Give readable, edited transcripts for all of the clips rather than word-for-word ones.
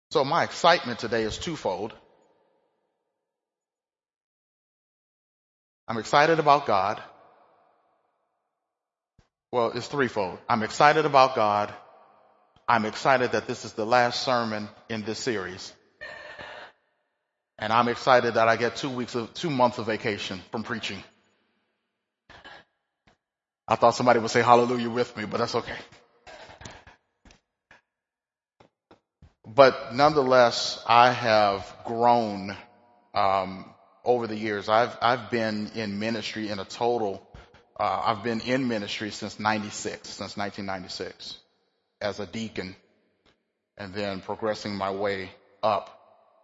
So my excitement today is twofold. I'm excited about God. Well, it's threefold. I'm excited about God. I'm excited that this is the last sermon in this series. And I'm excited that I get 2 months of vacation from preaching. I thought somebody would say hallelujah with me, but that's okay. But nonetheless, I have grown over the years. I've been in ministry in a total. I've been in ministry since 1996, as a deacon, and then progressing my way up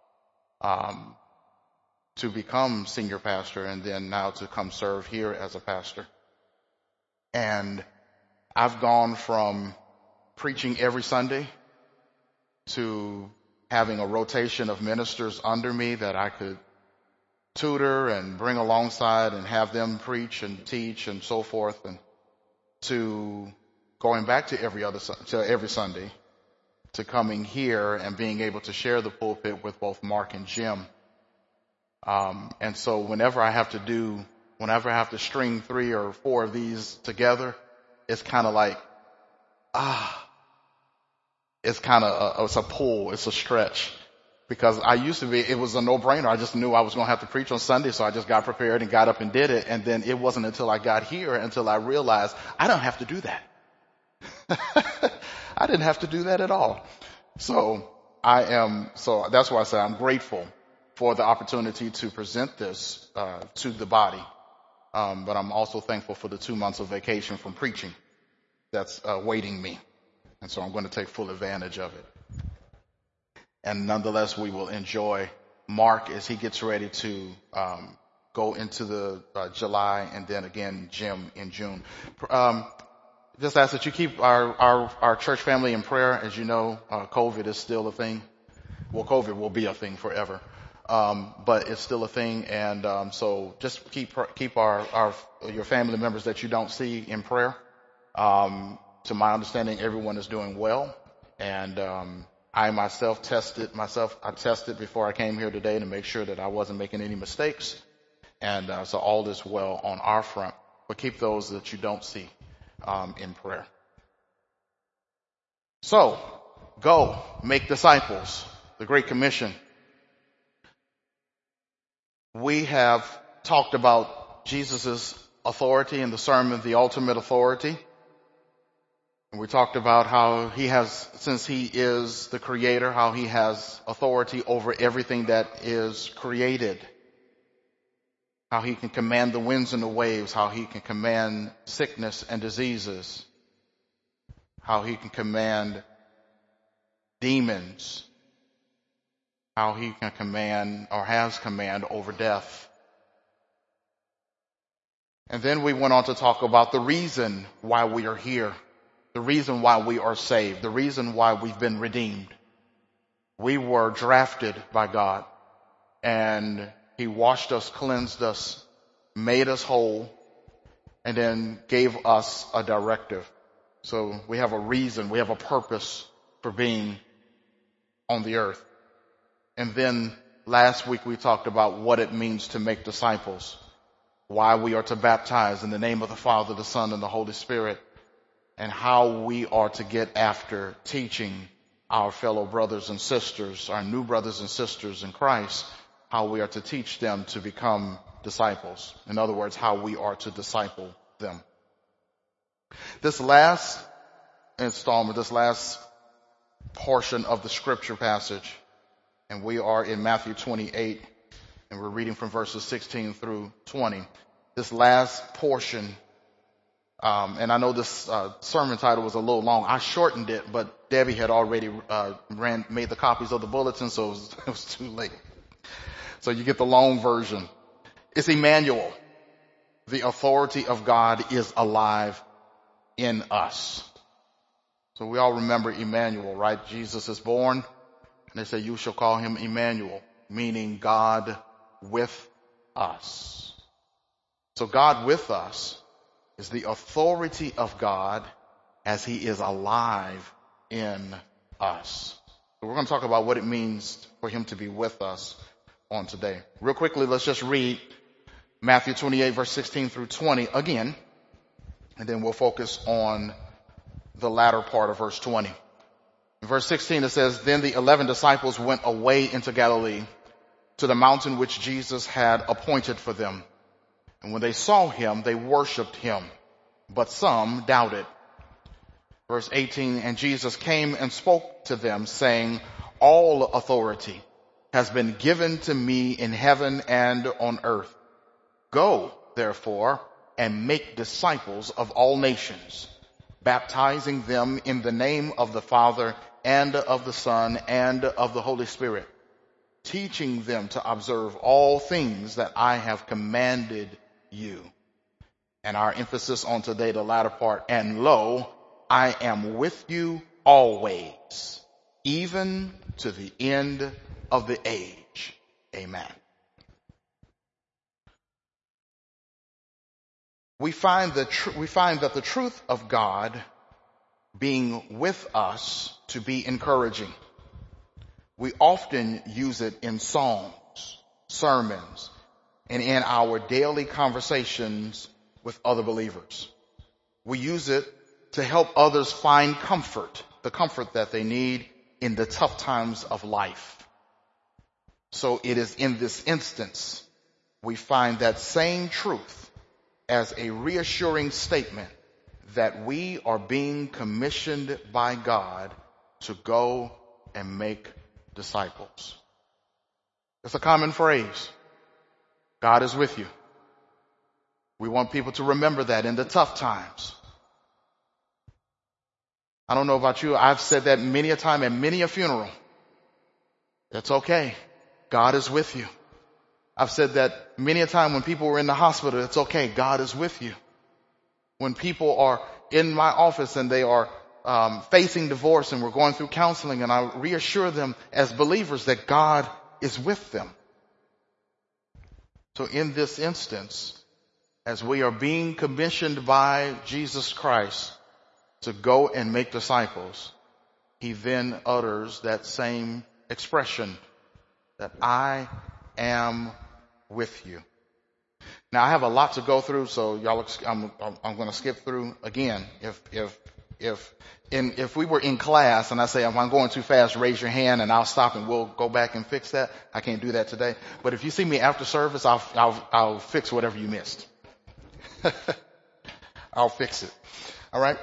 to become senior pastor, and then now to come serve here as a pastor. And I've gone from preaching every Sunday to having a rotation of ministers under me that I could tutor and bring alongside and have them preach and teach and so forth, and to going back to every Sunday, to coming here and being able to share the pulpit with both Mark and Jim. And so whenever I have to string 3 or 4 of these together, it's kind of like, it's a pull, it's a stretch. Because it was a no-brainer. I just knew I was going to have to preach on Sunday, so I just got prepared and got up and did it. And then it wasn't until I got here until I realized I don't have to do that. I didn't have to do that at all. So that's why I say I'm grateful for the opportunity to present this to the body. But I'm also thankful for the 2 months of vacation from preaching that's awaiting me. And so I'm going to take full advantage of it. And nonetheless, we will enjoy Mark as he gets ready to go into the July, and then again Jim in June. Just ask that you keep our church family in prayer. As you know, COVID is still a thing. Well, COVID will be a thing forever, but it's still a thing. And so just keep your family members that you don't see in prayer. To my understanding, everyone is doing well, and I tested before I came here today to make sure that I wasn't making any mistakes. And so all is well on our front. But keep those that you don't see in prayer. So, go, make disciples. The Great Commission. We have talked about Jesus' authority in the sermon, The Ultimate Authority. And we talked about how since he is the creator, how he has authority over everything that is created. How he can command the winds and the waves, how he can command sickness and diseases, how he can command demons, how he can command or has command over death. And then we went on to talk about the reason why we are here. The reason why we are saved, the reason why we've been redeemed. We were drafted by God, and he washed us, cleansed us, made us whole, and then gave us a directive. So we have a reason, we have a purpose for being on the earth. And then last week we talked about what it means to make disciples, why we are to baptize in the name of the Father, the Son, and the Holy Spirit, and how we are to get after teaching our fellow brothers and sisters, our new brothers and sisters in Christ, how we are to teach them to become disciples. In other words, how we are to disciple them. This last installment, this last portion of the scripture passage, and we are in Matthew 28, and we're reading from verses 16 through 20. This last portion, and I know this sermon title was a little long. I shortened it, but Debbie had already made the copies of the bulletin, so it was too late. So you get the long version. It's Emmanuel. The authority of God is alive in us. So we all remember Emmanuel, right? Jesus is born, and they say, you shall call him Emmanuel, meaning God with us. So God with us is the authority of God as he is alive in us. So we're going to talk about what it means for him to be with us on today. Real quickly, let's just read Matthew 28, verse 16 through 20 again, and then we'll focus on the latter part of verse 20. In verse 16, it says, "Then the 11 disciples went away into Galilee, to the mountain which Jesus had appointed for them. And when they saw him, they worshiped him, but some doubted." Verse 18, "And Jesus came and spoke to them, saying, 'All authority has been given to me in heaven and on earth. Go, therefore, and make disciples of all nations, baptizing them in the name of the Father and of the Son and of the Holy Spirit, teaching them to observe all things that I have commanded you.'" And our emphasis on today, the latter part, "And lo, I am with you always, even to the end of the age. Amen." We find that the truth of God being with us to be encouraging. We often use it in songs, sermons, and in our daily conversations with other believers. We use it to help others find comfort, the comfort that they need in the tough times of life. So it is in this instance we find that same truth as a reassuring statement that we are being commissioned by God to go and make disciples. It's a common phrase. God is with you. We want people to remember that in the tough times. I don't know about you. I've said that many a time at many a funeral. It's okay. God is with you. I've said that many a time when people were in the hospital. It's okay. God is with you. When people are in my office and they are facing divorce and we're going through counseling, and I reassure them as believers that God is with them. So in this instance, as we are being commissioned by Jesus Christ to go and make disciples, he then utters that same expression, that I am with you. Now I have a lot to go through, so y'all, I'm going to skip through again. If we were in class and I say, if I'm going too fast, raise your hand and I'll stop and we'll go back and fix that. I can't do that today. But if you see me after service, I'll fix whatever you missed. I'll fix it. All right.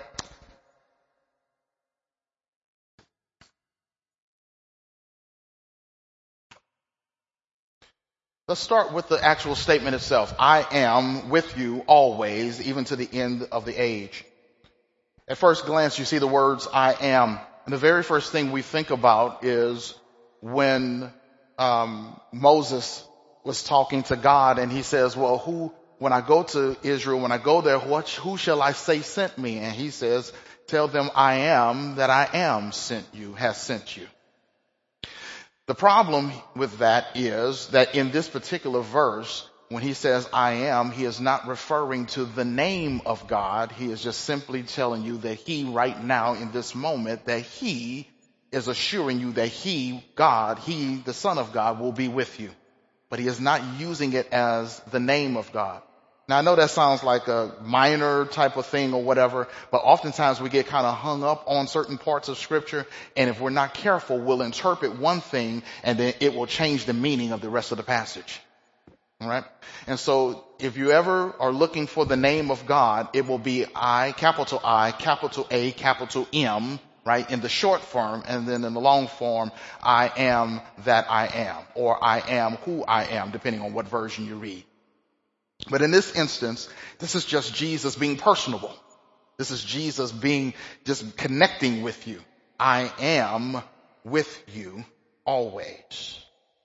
Let's start with the actual statement itself. I am with you always, even to the end of the age. At first glance, you see the words I am. And the very first thing we think about is when Moses was talking to God and he says, well, when I go to Israel, when I go there, who shall I say sent me? And he says, tell them I am that I am has sent you. The problem with that is that in this particular verse, when he says I am, he is not referring to the name of God. He is just simply telling you that he right now in this moment, that he is assuring you that he, God, he, the Son of God, will be with you. But he is not using it as the name of God. Now I know that sounds like a minor type of thing or whatever, but oftentimes we get kind of hung up on certain parts of scripture, and if we're not careful, we'll interpret one thing and then it will change the meaning of the rest of the passage. All right? And so if you ever are looking for the name of God, it will be I, capital A, capital M, right, in the short form, and then in the long form, I am that I am, or I am who I am, depending on what version you read. But in this instance, this is just Jesus being personable. This is Jesus just connecting with you. I am with you always.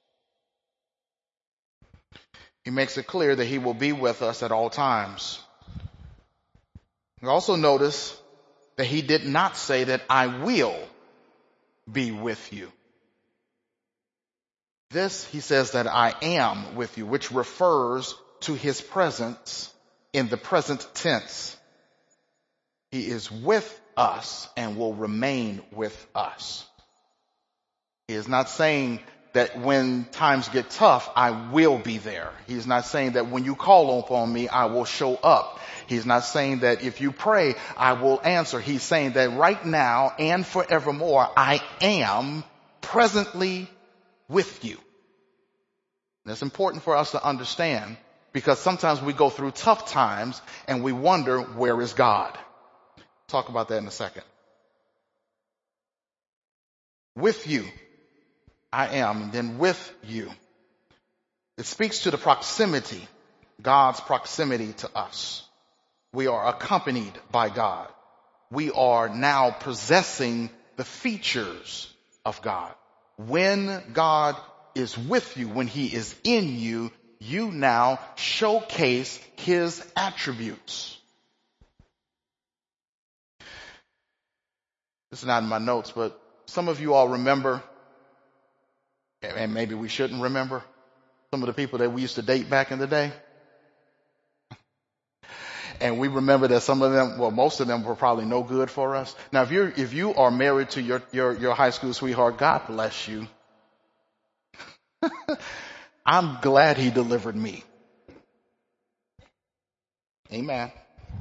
He makes it clear that he will be with us at all times. We also notice that he did not say that I will be with you. This, he says that I am with you, which refers to his presence in the present tense. He is with us and will remain with us. He is not saying that when times get tough, I will be there. He's not saying that when you call upon me, I will show up. He's not saying that if you pray, I will answer. He's saying that right now and forevermore, I am presently with you. And it's important for us to understand, because sometimes we go through tough times and we wonder, where is God? Talk about that in a second. With you, I am, and then with you. It speaks to the proximity, God's proximity to us. We are accompanied by God. We are now possessing the features of God. When God is with you, when he is in you, you now showcase his attributes. This is not in my notes, but some of you all remember, and maybe we shouldn't remember, some of the people that we used to date back in the day. And we remember that some of them, well, most of them were probably no good for us. Now, if you are married to your high school sweetheart, God bless you. I'm glad he delivered me. Amen.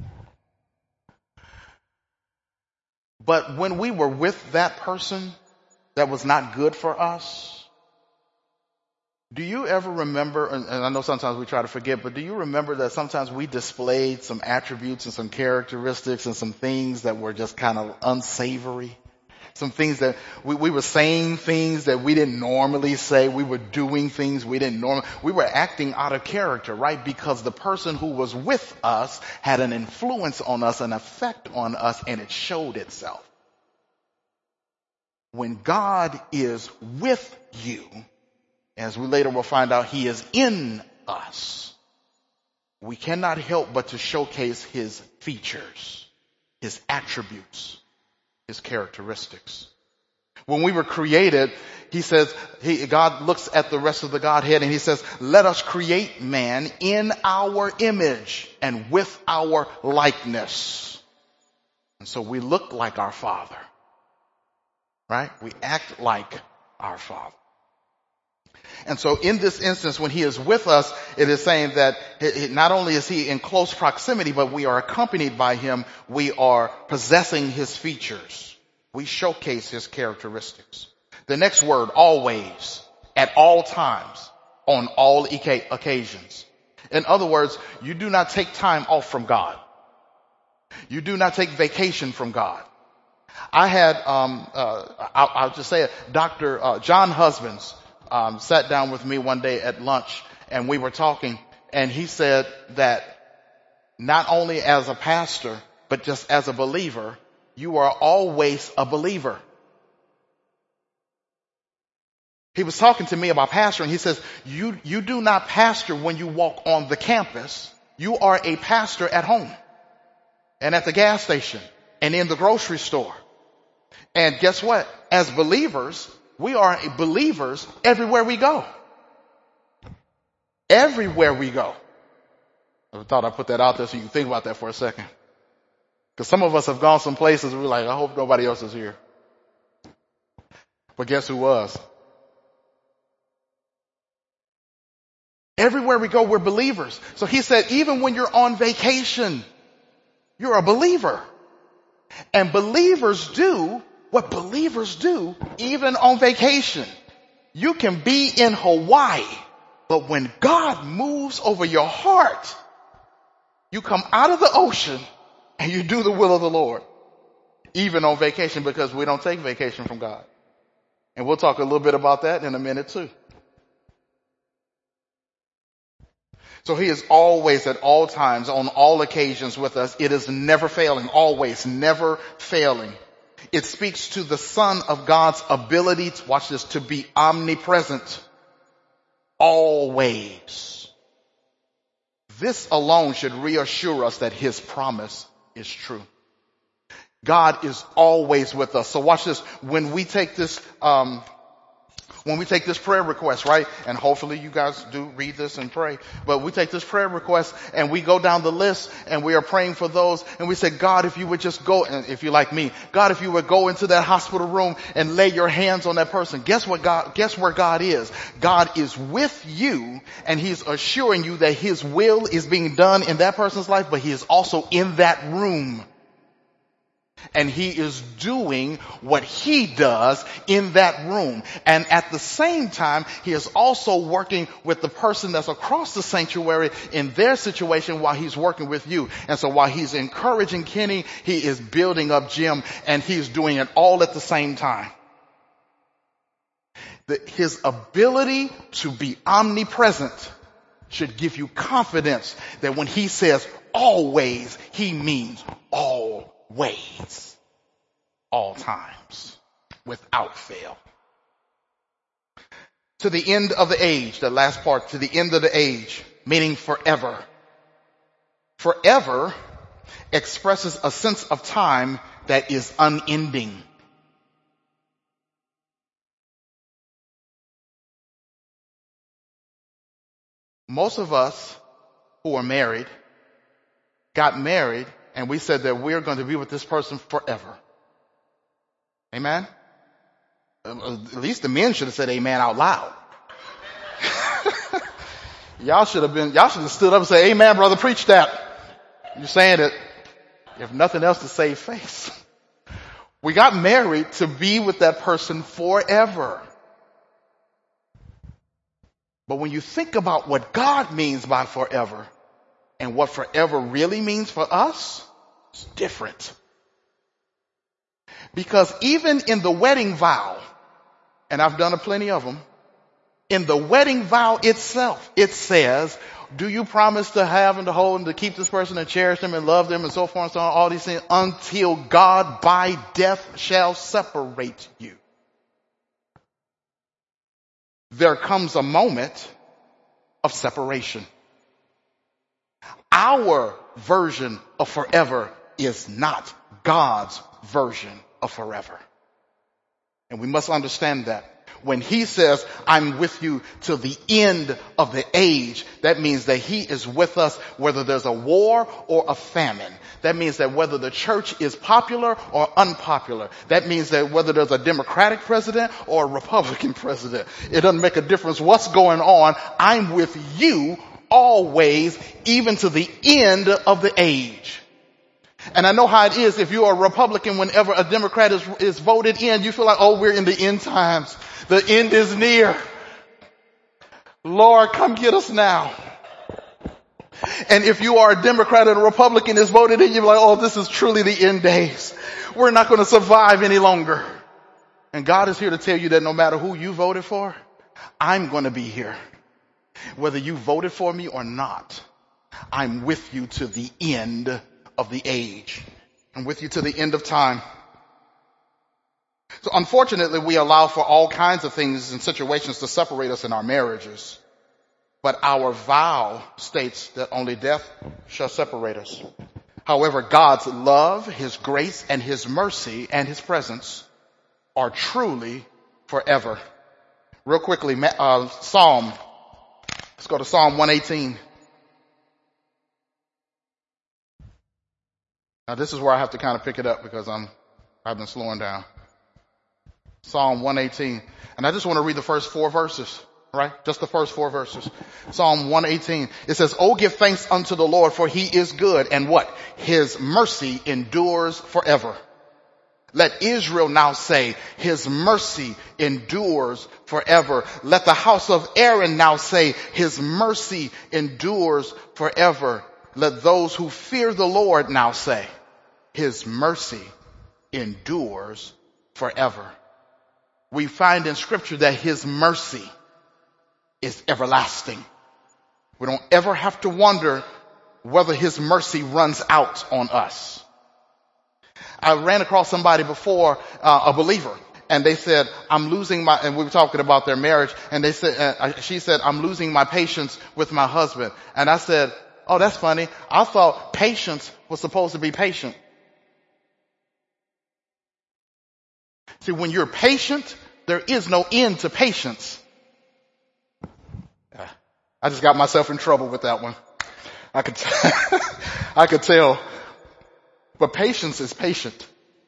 But when we were with that person that was not good for us, do you ever remember, and I know sometimes we try to forget, but do you remember that sometimes we displayed some attributes and some characteristics and some things that were just kind of unsavory? Some things that we were saying things that we didn't normally say. We were doing things we didn't normally. We were acting out of character, right? Because the person who was with us had an influence on us, an effect on us, and it showed itself. When God is with you, as we later will find out, he is in us, we cannot help but to showcase his features, his attributes, his characteristics. When we were created, he says, God looks at the rest of the Godhead and he says, let us create man in our image and with our likeness. And so we look like our Father, right? We act like our Father. And so in this instance, when he is with us, it is saying that not only is he in close proximity, but we are accompanied by him. We are possessing his features. We showcase his characteristics. The next word, always, at all times, on all occasions. In other words, you do not take time off from God. You do not take vacation from God. I had, I'll just say it, Dr. John Husbands sat down with me one day at lunch and we were talking, and he said that not only as a pastor, but just as a believer, you are always a believer. He was talking to me about pastoring. He says, you do not pastor when you walk on the campus. You are a pastor at home and at the gas station and in the grocery store. And guess what? As believers, we are believers everywhere we go. Everywhere we go. I thought I'd put that out there so you can think about that for a second. Because some of us have gone some places and we're like, I hope nobody else is here. But guess who was? Everywhere we go, we're believers. So he said, even when you're on vacation, you're a believer. And believers do what believers do even on vacation. You can be in Hawaii, but when God moves over your heart, you come out of the ocean and you do the will of the Lord, even on vacation, because we don't take vacation from God. And we'll talk a little bit about that in a minute too. So he is always, at all times, on all occasions with us. It is never failing, always, never failing. It speaks to the Son of God's ability, to, watch this, to be omnipresent, always. This alone should reassure us that his promise is true. God is always with us. So watch this. When we take this, When we take this prayer request, right? And hopefully you guys do read this and pray. But we take this prayer request and we go down the list and we are praying for those. And we say, God, if you would just go, and if you're like me, God, if you would go into that hospital room and lay your hands on that person. Guess where God is? God is with you, and he's assuring you that his will is being done in that person's life, but he is also in that room. And he is doing what he does in that room. And at the same time, he is also working with the person that's across the sanctuary in their situation while he's working with you. And so while he's encouraging Kenny, he is building up Jim, and he's doing it all at the same time. His ability to be omnipresent should give you confidence that when he says always, he means always, all times, without fail. To the end of the age, the last part, to the end of the age, meaning forever. Forever expresses a sense of time that is unending. Most of us who are married got married and we said that we're going to be with this person forever. Amen? At least the men should have said amen out loud. Y'all should have stood up and said, amen, brother, preach that. You're saying it, if nothing else, to save face. We got married to be with that person forever. But when you think about what God means by forever and what forever really means for us, it's different. Because even in the wedding vow, and I've done plenty of them, in the wedding vow itself, it says, do you promise to have and to hold and to keep this person and cherish them and love them and so forth and so on, all these things, until God by death shall separate you? There comes a moment of separation. Our version of forever is not God's version of forever. And we must understand that. When he says, I'm with you till the end of the age, that means that he is with us whether there's a war or a famine. That means that whether the church is popular or unpopular. That means that whether there's a Democratic president or a Republican president. It doesn't make a difference what's going on. I'm with you always, even to the end of the age. And I know how it is. If you're a Republican, whenever a Democrat is voted in, you feel like, oh, we're in the end times. The end is near. Lord, come get us now. And if you are a Democrat and a Republican is voted in, you're like, oh, this is truly the end days. We're not going to survive any longer. And God is here to tell you that no matter who you voted for, I'm going to be here. Whether you voted for me or not, I'm with you to the end of the age. I'm with you to the end of time. So unfortunately, we allow for all kinds of things and situations to separate us in our marriages. But our vow states that only death shall separate us. However, God's love, his grace, and his mercy and his presence are truly forever. Real quickly, Psalm. Let's go to Psalm 118. Now this is where I have to kind of pick it up because I've been slowing down. Psalm 118. And I just want to read the first 4 verses, right? Just the first 4 verses. Psalm 118. It says, oh, give thanks unto the Lord, for he is good. And what? His mercy endures forever. Let Israel now say, his mercy endures forever. Let the house of Aaron now say, his mercy endures forever. Let those who fear the Lord now say, his mercy endures forever. We find in scripture that his mercy is everlasting. We don't ever have to wonder whether his mercy runs out on us. I ran across somebody before, a believer, and they said, I'm losing my, and we were talking about their marriage, and they said, she said, I'm losing my patience with my husband. And I said, oh, that's funny. I thought patience was supposed to be patient. See, when you're patient, There is no end to patience. I just got myself in trouble with that one. I could, I could tell. But patience is patient.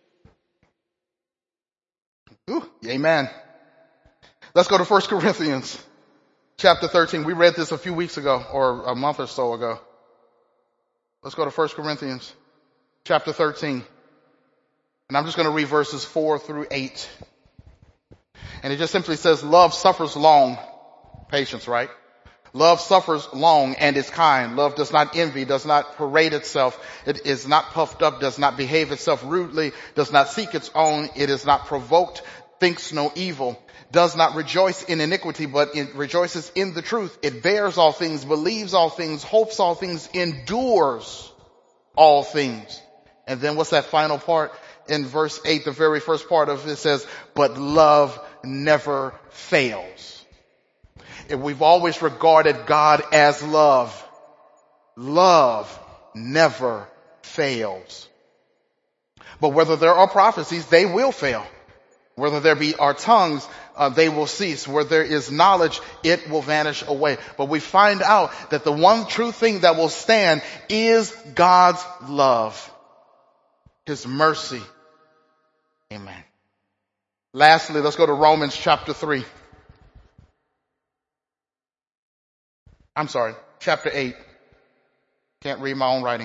Ooh, amen. Let's go to 1 Corinthians chapter 13. We read this a few weeks ago or a month or so ago. Let's go to 1 Corinthians chapter 13. And I'm just going to read verses 4 through 8. And it just simply says, love suffers long. Patience, right? Love suffers long and is kind. Love does not envy, does not parade itself. It is not puffed up, does not behave itself rudely, does not seek its own. It is not provoked, thinks no evil, does not rejoice in iniquity, but it rejoices in the truth. It bears all things, believes all things, hopes all things, endures all things. And then what's that final part? In verse 8, the very first part of it says, but love never fails. If we've always regarded God as love, love never fails. But whether there are prophecies, they will fail. Whether there be our tongues, they will cease. Where there is knowledge, it will vanish away. But we find out that the one true thing that will stand is God's love, His mercy. Amen. Lastly, let's go to Romans chapter 3. I'm sorry, chapter 8. Can't read my own writing.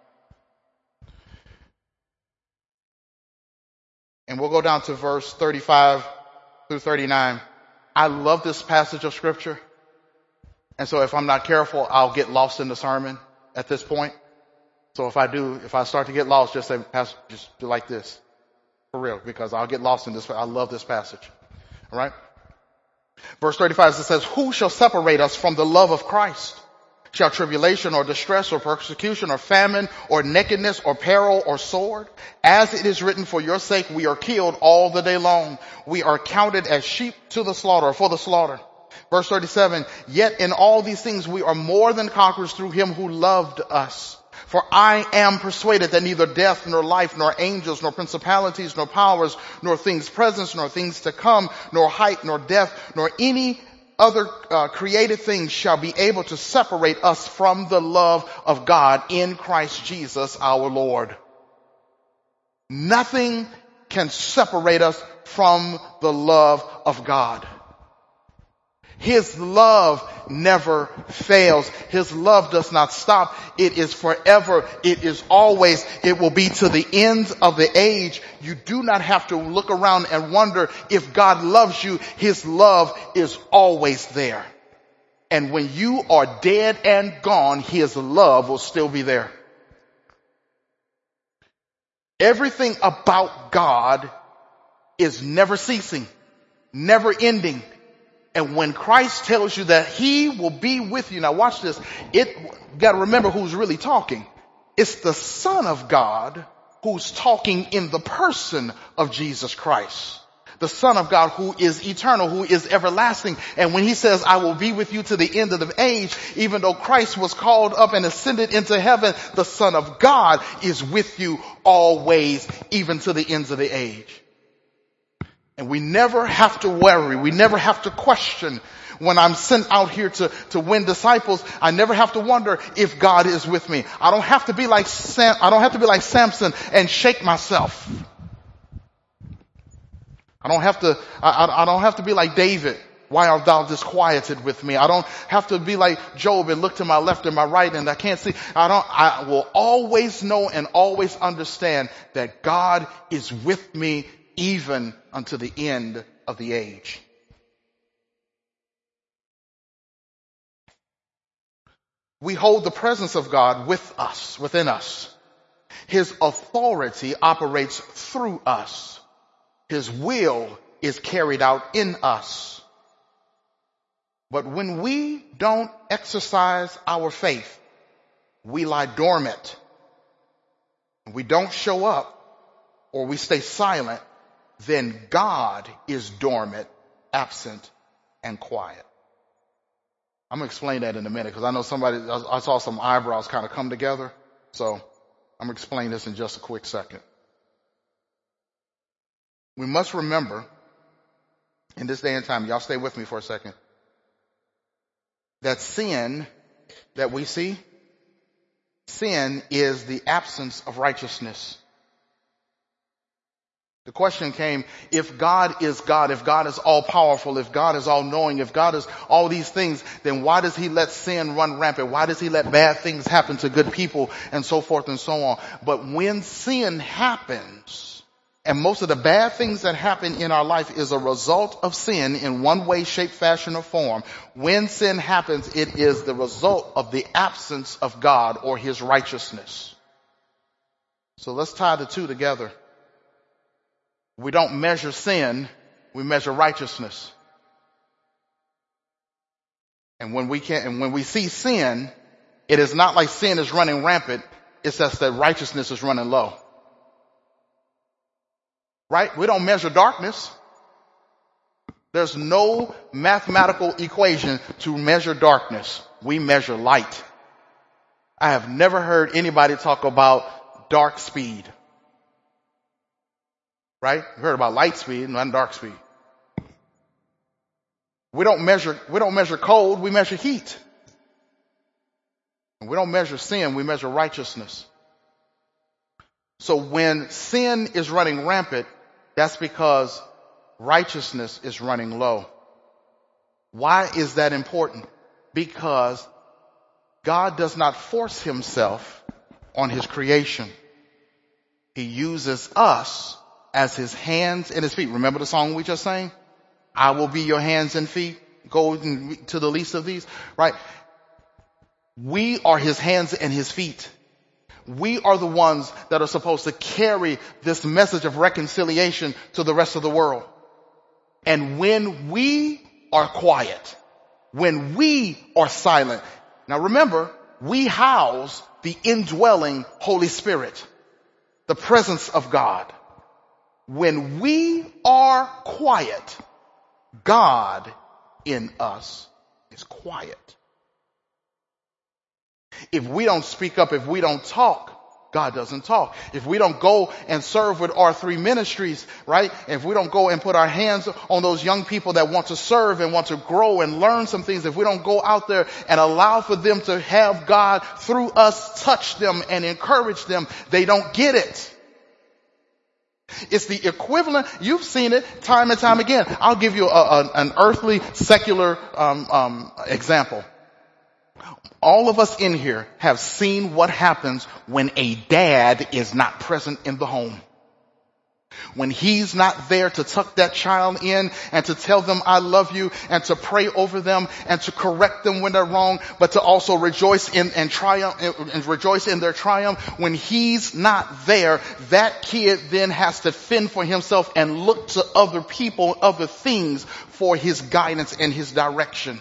And we'll go down to verse 35 through 39. I love this passage of scripture. And so if I'm not careful, I'll get lost in the sermon at this point. So if I start to get lost, just say, Pastor, just do like this. For real, because I'll get lost in this. I love this passage. All right. Verse 35 it says, who shall separate us from the love of Christ? Shall tribulation or distress or persecution or famine or nakedness or peril or sword? As it is written, for your sake we are killed all the day long. We are counted as sheep to the slaughter, or for the slaughter. Verse 37, yet in all these things we are more than conquerors through him who loved us. For I am persuaded that neither death, nor life, nor angels, nor principalities, nor powers, nor things present, nor things to come, nor height, nor depth, nor any other created things shall be able to separate us from the love of God in Christ Jesus our Lord. Nothing can separate us from the love of God. His love never fails. His love does not stop. It is forever. It is always. It will be to the ends of the age. You do not have to look around and wonder if God loves you. His love is always there. And when you are dead and gone, His love will still be there. Everything about God is never ceasing, never ending. And when Christ tells you that He will be with you, now watch this, you gotta remember who's really talking. It's the Son of God who's talking in the person of Jesus Christ. The Son of God who is eternal, who is everlasting. And when He says, I will be with you to the end of the age, even though Christ was called up and ascended into heaven, the Son of God is with you always, even to the ends of the age. And we never have to worry. We never have to question. When I'm sent out here to win disciples, I never have to wonder if God is with me. I don't have to be like Samson and shake myself. I don't have to be like David. Why art thou disquieted with me? I don't have to be like Job and look to my left and my right and I can't see. I will always know and always understand that God is with me even unto the end of the age. We hold the presence of God with us, within us. His authority operates through us. His will is carried out in us. But when we don't exercise our faith, we lie dormant. We don't show up or we stay silent, then God is dormant, absent, and quiet. I'm going to explain that in a minute because I know I saw some eyebrows kind of come together. So I'm going to explain this in just a quick second. We must remember in this day and time, y'all stay with me for a second, that sin that we see, sin is the absence of righteousness. The question came, if God is God, if God is all powerful, if God is all knowing, if God is all these things, then why does he let sin run rampant? Why does he let bad things happen to good people and so forth and so on? But when sin happens, and most of the bad things that happen in our life is a result of sin in one way, shape, fashion, or form. When sin happens, it is the result of the absence of God or his righteousness. So let's tie the two together. We don't measure sin, we measure righteousness. And when we see sin, it is not like sin is running rampant, it's just that righteousness is running low. Right? We don't measure darkness. There's no mathematical equation to measure darkness. We measure light. I have never heard anybody talk about dark speed. Right? You heard about light speed, not dark speed. We don't measure cold, we measure heat. And we don't measure sin, we measure righteousness. So when sin is running rampant, that's because righteousness is running low. Why is that important? Because God does not force himself on his creation. He uses us as his hands and his feet. Remember the song we just sang? I will be your hands and feet. Go to the least of these, right? We are his hands and his feet. We are the ones that are supposed to carry this message of reconciliation to the rest of the world. And when we are quiet, when we are silent, now remember, we house the indwelling Holy Spirit, the presence of God. When we are quiet, God in us is quiet. If we don't speak up, if we don't talk, God doesn't talk. If we don't go and serve with R3 Ministries, right? If we don't go and put our hands on those young people that want to serve and want to grow and learn some things, if we don't go out there and allow for them to have God through us touch them and encourage them, they don't get it. It's the equivalent. You've seen it time and time again. I'll give you an earthly, secular example. All of us in here have seen what happens when a dad is not present in the home. When he's not there to tuck that child in and to tell them I love you and to pray over them and to correct them when they're wrong, but to also rejoice in and triumph and rejoice in their triumph. When he's not there, that kid then has to fend for himself and look to other people, other things for his guidance and his direction.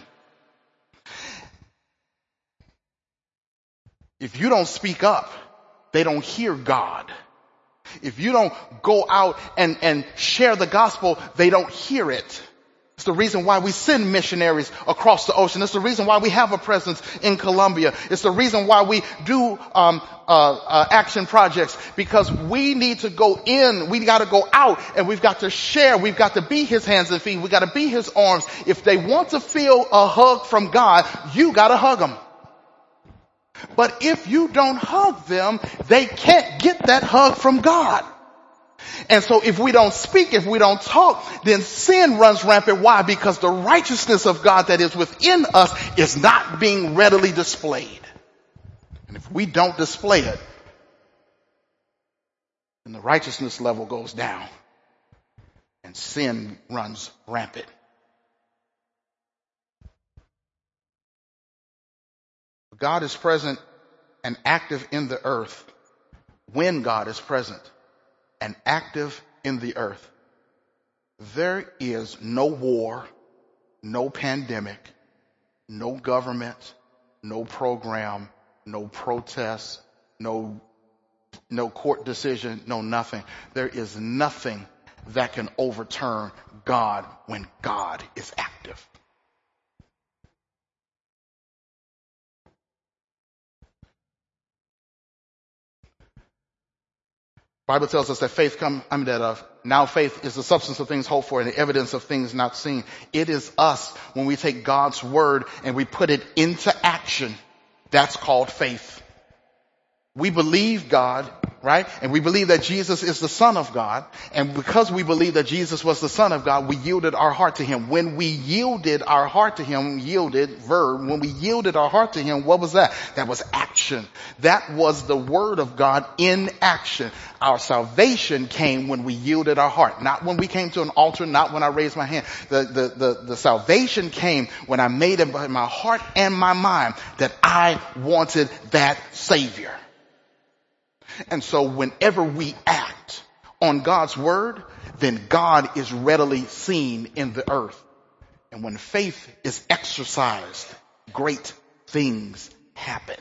If you don't speak up, they don't hear God. If you don't go out and share the gospel, they don't hear it. It's the reason why we send missionaries across the ocean. It's the reason why we have a presence in Colombia. It's the reason why we do action projects, because we need to go in. We got to go out and we've got to share. We've got to be his hands and feet. We've got to be his arms. If they want to feel a hug from God, you got to hug them. But if you don't hug them, they can't get that hug from God. And so if we don't speak, if we don't talk, then sin runs rampant. Why? Because the righteousness of God that is within us is not being readily displayed. And if we don't display it, then the righteousness level goes down and sin runs rampant. God is present and active in the earth. When God is present and active in the earth, there is no war, no pandemic, no government, no program, no protest, no court decision, no nothing. There is nothing that can overturn God when God is active. Bible tells us that Now faith is the substance of things hoped for and the evidence of things not seen. It is us when we take God's word and we put it into action. That's called faith. We believe God, right? And we believe that Jesus is the Son of God. And because we believe that Jesus was the Son of God, we yielded our heart to him. When we yielded our heart to him, yielded, verb, when we yielded our heart to him, what was that? That was action. That was the word of God in action. Our salvation came when we yielded our heart, not when we came to an altar, not when I raised my hand. The salvation came when I made it by my heart and my mind that I wanted that Savior. And so whenever we act on God's word, then God is readily seen in the earth. And when faith is exercised, great things happen.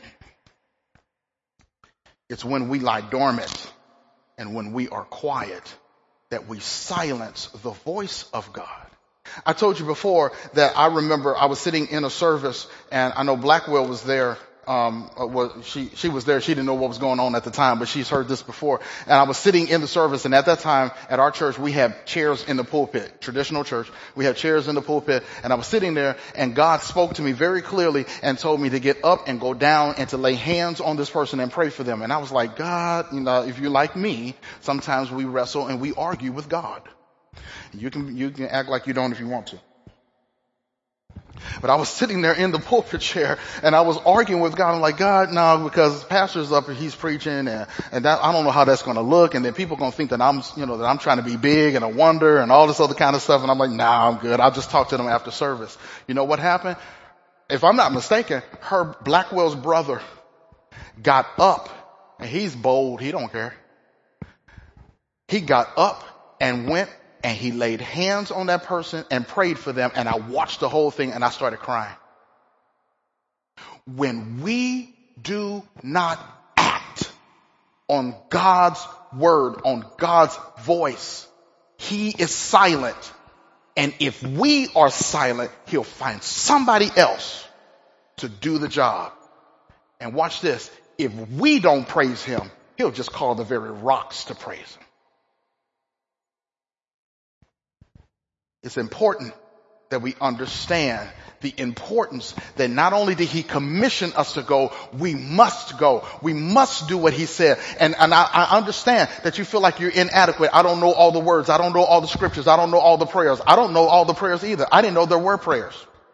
It's when we lie dormant and when we are quiet that we silence the voice of God. I told you before that I remember I was sitting in a service, and I know Blackwell was there. She was there. She didn't know what was going on at the time, but she's heard this before. And I was sitting in the service, and at that time at our church, we have chairs in the pulpit, traditional church. We have chairs in the pulpit, and I was sitting there, and God spoke to me very clearly and told me to get up and go down and to lay hands on this person and pray for them. And I was like, God, if you're like me, sometimes we wrestle and we argue with God. You can act like you don't if you want to. But I was sitting there in the pulpit chair and I was arguing with God. I'm like, God, no, because the pastor's up and he's preaching and that, I don't know how that's going to look. And then people are going to think that that I'm trying to be big and a wonder and all this other kind of stuff. And I'm like, nah, I'm good. I'll just talk to them after service. You know what happened? If I'm not mistaken, Blackwell's brother got up, and he's bold. He don't care. He got up and went and he laid hands on that person and prayed for them. And I watched the whole thing and I started crying. When we do not act on God's word, on God's voice, he is silent. And if we are silent, he'll find somebody else to do the job. And watch this. If we don't praise him, he'll just call the very rocks to praise him. It's important that we understand the importance that not only did he commission us to go, we must go. We must do what he said. And I understand that you feel like you're inadequate. I don't know all the words. I don't know all the scriptures. I don't know all the prayers. I don't know all the prayers either. I didn't know there were prayers.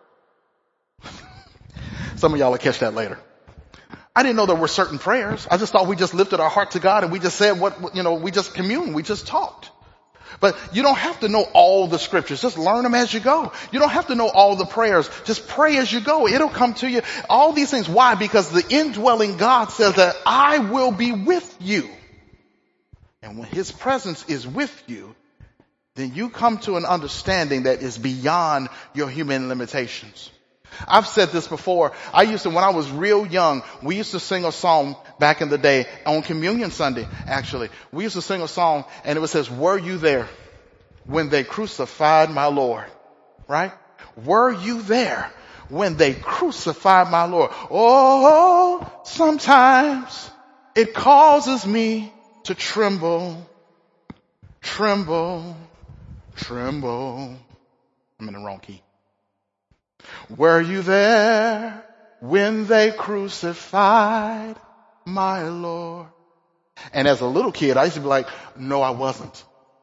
Some of y'all will catch that later. I didn't know there were certain prayers. I just thought we just lifted our heart to God and we just said we just communed. We just talked. But you don't have to know all the scriptures. Just learn them as you go. You don't have to know all the prayers. Just pray as you go. It'll come to you. All these things. Why? Because the indwelling God says that I will be with you. And when his presence is with you, then you come to an understanding that is beyond your human limitations. I've said this before. When I was real young, we used to sing a song back in the day on Communion Sunday, actually. We used to sing a song and it says, were you there when they crucified my Lord? Right? Were you there when they crucified my Lord? Oh, sometimes it causes me to tremble, tremble, tremble. I'm in the wrong key. Were you there when they crucified my Lord? And as a little kid, I used to be like, no, I wasn't.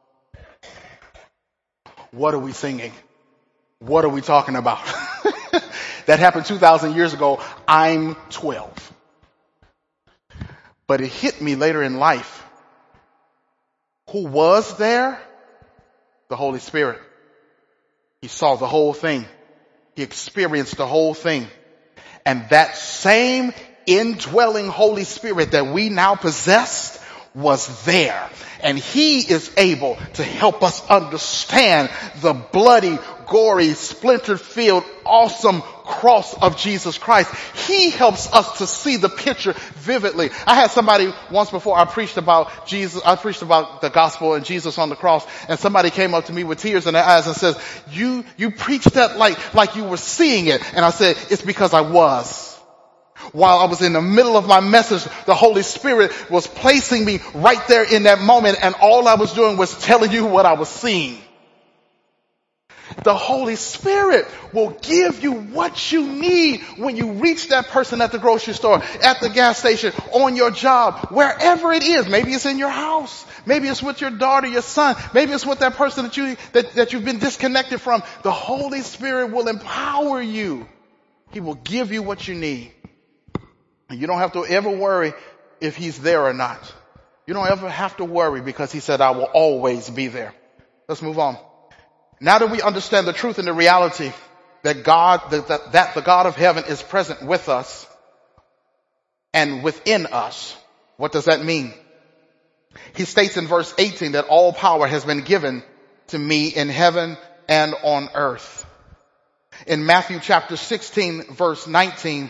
What are we singing? What are we talking about? That happened 2,000 years ago. I'm 12. But it hit me later in life. Who was there? The Holy Spirit. He saw the whole thing. He experienced the whole thing. And that same indwelling Holy Spirit that we now possess was there. And he is able to help us understand the bloody, gory, splinter-filled, awesome cross of Jesus Christ. He helps us to see the picture vividly. I had somebody once before I preached about Jesus. I preached about the gospel and Jesus on the cross, and somebody came up to me with tears in their eyes and says, you preached that like you were seeing it. And I said, it's because I was. While I was in the middle of my message, the Holy Spirit was placing me right there in that moment, and all I was doing was telling you what I was seeing. The Holy Spirit will give you what you need when you reach that person at the grocery store, at the gas station, on your job, wherever it is. Maybe it's in your house. Maybe it's with your daughter, your son. Maybe it's with that person that you've been disconnected from. The Holy Spirit will empower you. He will give you what you need. And you don't have to ever worry if he's there or not. You don't ever have to worry because he said, I will always be there. Let's move on. Now that we understand the truth and the reality that that the God of heaven is present with us and within us, what does that mean? He states in verse 18 that all power has been given to me in heaven and on earth. In Matthew chapter 16, verse 19,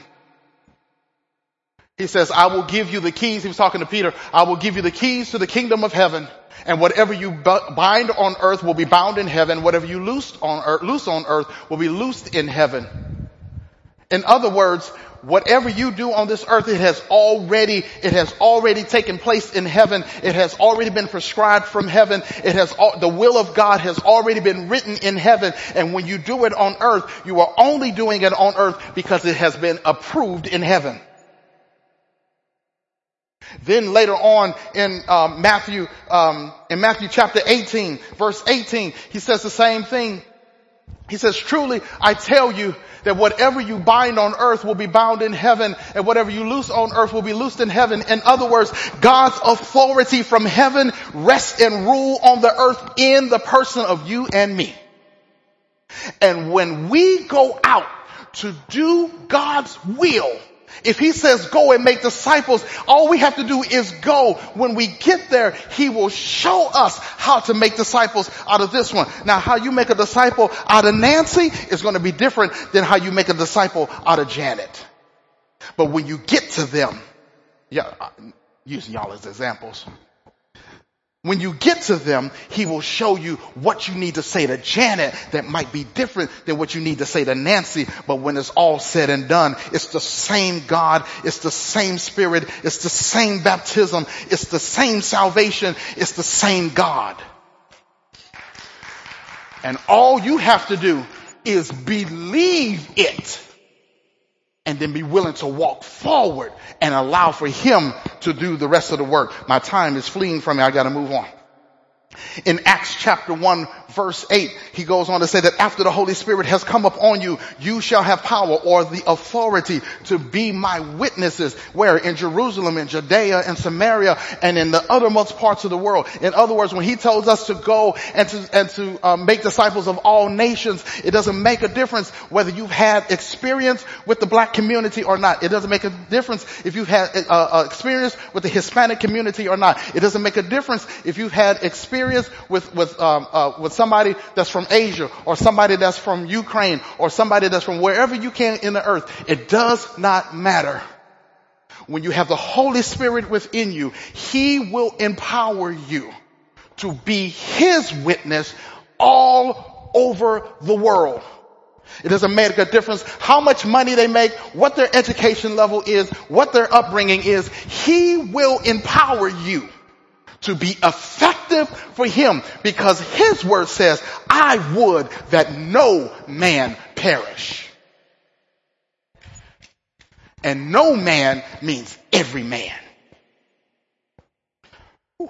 he says, I will give you the keys. He was talking to Peter. I will give you the keys to the kingdom of heaven. And whatever you bind on earth will be bound in heaven. Whatever you loose on earth will be loosed in heaven. In other words, whatever you do on this earth, it has already taken place in heaven. It has already been prescribed from heaven. The will of God has already been written in heaven. And when you do it on earth, you are only doing it on earth because it has been approved in heaven. Then later on in Matthew chapter 18, verse 18, he says the same thing. He says, truly, I tell you that whatever you bind on earth will be bound in heaven, and whatever you loose on earth will be loosed in heaven. In other words, God's authority from heaven rests and rule on the earth in the person of you and me. And when we go out to do God's will, if he says go and make disciples, all we have to do is go. When we get there, he will show us how to make disciples out of this one. Now, how you make a disciple out of Nancy is going to be different than how you make a disciple out of Janet. But when you get to them, I'm using y'all as examples. When you get to them, he will show you what you need to say to Janet that might be different than what you need to say to Nancy. But when it's all said and done, it's the same God. It's the same Spirit. It's the same baptism. It's the same salvation. It's the same God. And all you have to do is believe it and then be willing to walk forward and allow for him to do the rest of the work. My time is fleeing from me. I got to move on. In Acts chapter 1 verse 8, he goes on to say that after the Holy Spirit has come upon you, you shall have power or the authority to be my witnesses. Where? In Jerusalem, in Judea, and Samaria, and in the uttermost parts of the world. In other words, when he tells us to go and to make disciples of all nations, it doesn't make a difference whether you've had experience with the black community or not. It doesn't make a difference if you've had experience with the Hispanic community or not. It doesn't make a difference if you've had experience with somebody that's from Asia, or somebody that's from Ukraine, or somebody that's from wherever you can in the earth. It does not matter. When you have the Holy Spirit within you, he will empower you to be his witness all over the world. It doesn't make a difference how much money they make, what their education level is, what their upbringing is. He will empower you to be effective for him, because his word says, I would that no man perish. And no man means every man. Whew.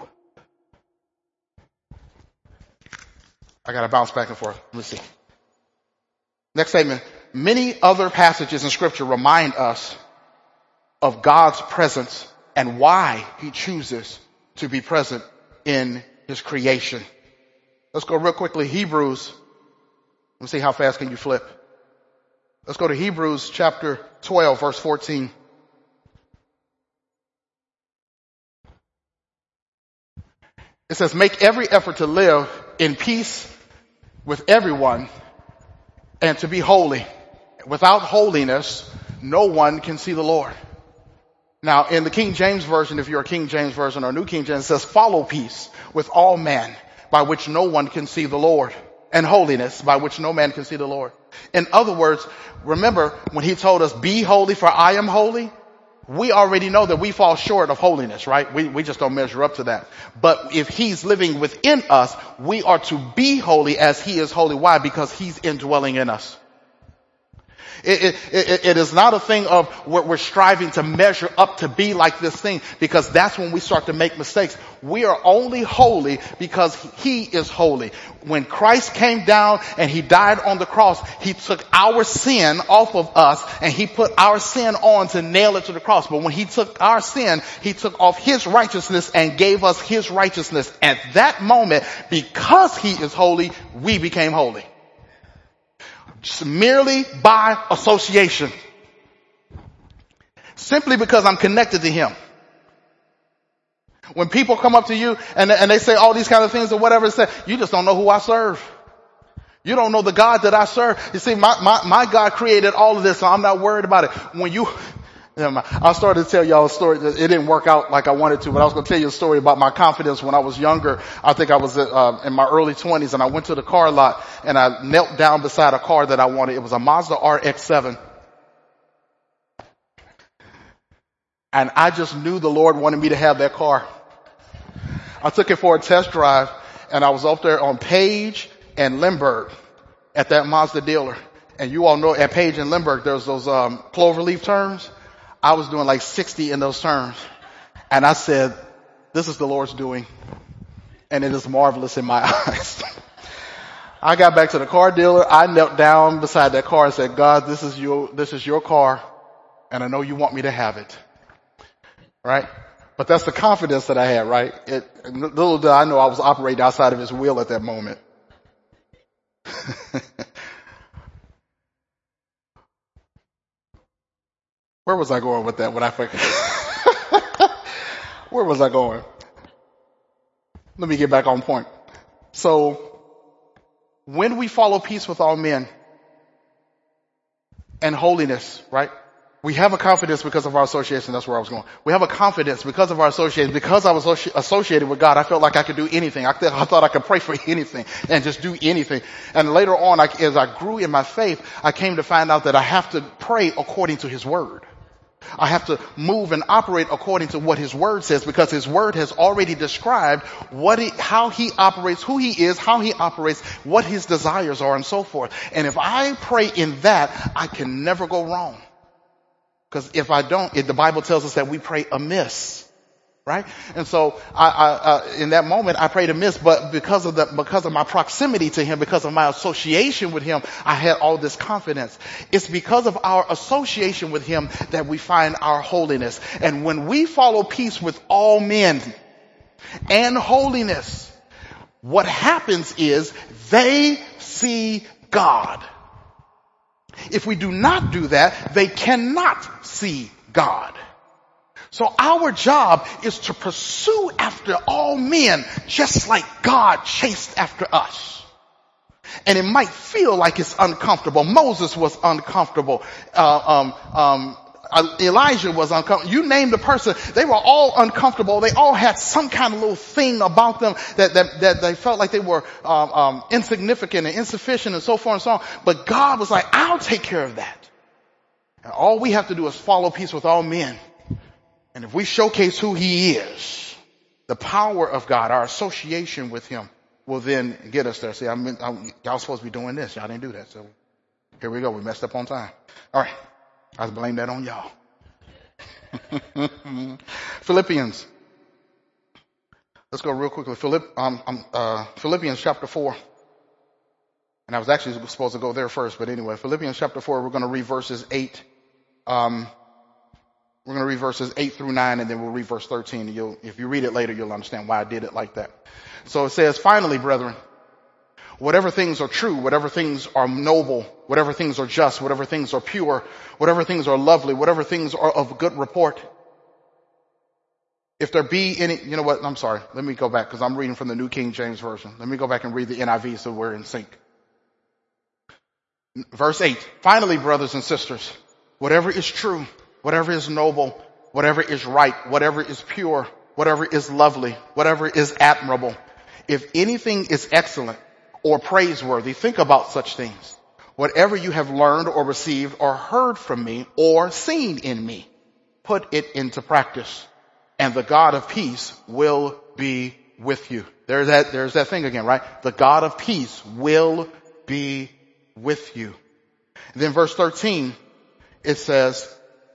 I got to bounce back and forth. Let's see. Next statement. Many other passages in scripture remind us of God's presence and why he chooses to be present in his creation. Let's go real quickly. Hebrews. Let's see how fast can you flip. Let's go to Hebrews chapter 12, verse 14. It says, make every effort to live in peace with everyone and to be holy. Without holiness, no one can see the Lord. Now, in the King James Version, if you're a King James Version or New King James, it says, follow peace with all men, by which no one can see the Lord. and holiness by which no man can see the Lord. In other words, remember when he told us, be holy for I am holy, we already know that we fall short of holiness, right? We just don't measure up to that. But if he's living within us, we are to be holy as he is holy. Why? Because he's indwelling in us. It is not a thing of we're striving to measure up to be like this thing, because that's when we start to make mistakes. We are only holy because he is holy. When Christ came down and he died on the cross, he took our sin off of us and he put our sin on to nail it to the cross. But when he took our sin, he took off his righteousness and gave us his righteousness. At that moment, because he is holy, we became holy. Just merely by association. Simply because I'm connected to him. When people come up to you and they say all these kind of things or whatever, say, you just don't know who I serve. You don't know the God that I serve. You see, my God created all of this, so I'm not worried about it. I started to tell y'all a story. It didn't work out like I wanted to, but I was going to tell you a story about my confidence when I was younger. I think I was in my early 20s, and I went to the car lot and I knelt down beside a car that I wanted. It was a Mazda RX-7. And I just knew the Lord wanted me to have that car. I took it for a test drive, and I was up there on Page and Lindbergh at that Mazda dealer. And you all know at Page and Lindbergh, there's those cloverleaf turns. I was doing like 60 in those turns. And I said, this is the Lord's doing. And it is marvelous in my eyes. I got back to the car dealer. I knelt down beside that car and said, God, this is your car. And I know you want me to have it. Right? But that's the confidence that I had, right? Little did I know I was operating outside of his will at that moment. Where was I going with that when I forgot? Where was I going? Let me get back on point. So, when we follow peace with all men and holiness, right? We have a confidence because of our association. That's where I was going. We have a confidence because of our association. Because I was associated with God, I felt like I could do anything. I thought I could pray for anything and just do anything. And later on, as I grew in my faith, I came to find out that I have to pray according to his word. I have to move and operate according to what his word says, because his word has already described how he operates, who he is, how he operates, what his desires are, and so forth. And if I pray in that, I can never go wrong. Because if I don't, the Bible tells us that we pray amiss. Right? And so in that moment I prayed amiss, but because of my proximity to him, because of my association with him, I had all this confidence. It's because of our association with him that we find our holiness. And when we follow peace with all men and holiness, what happens is they see God. If we do not do that, they cannot see God. So our job is to pursue after all men, just like God chased after us. And it might feel like it's uncomfortable. Moses was uncomfortable. Elijah was uncomfortable. You name the person, they were all uncomfortable. They all had some kind of little thing about them that they felt like they were insignificant and insufficient and so forth and so on. But God was like, I'll take care of that. And all we have to do is follow peace with all men. And if we showcase who he is, the power of God, our association with him will then get us there. See, y'all supposed to be doing this. Y'all didn't do that. So here we go. We messed up on time. All right. I blame that on y'all. Philippians. Let's go real quickly. Philippians chapter 4. And I was actually supposed to go there first, but anyway, Philippians chapter 4, we're going to read verses 8. We're going to read verses 8 through 9, and then we'll read verse 13. If you read it later, you'll understand why I did it like that. So it says, finally, brethren, whatever things are true, whatever things are noble, whatever things are just, whatever things are pure, whatever things are lovely, whatever things are of good report. If there be any, you know what? I'm sorry. Let me go back because I'm reading from the New King James Version. Let me go back and read the NIV so we're in sync. Verse 8. Finally, brothers and sisters, whatever is true, whatever is noble, whatever is right, whatever is pure, whatever is lovely, whatever is admirable, if anything is excellent or praiseworthy. Think about such things. Whatever you have learned or received or heard from me or seen in me, put it into practice, and the God of peace will be with you. There's that thing again, right? The God of peace will be with you. And then verse 13, it says,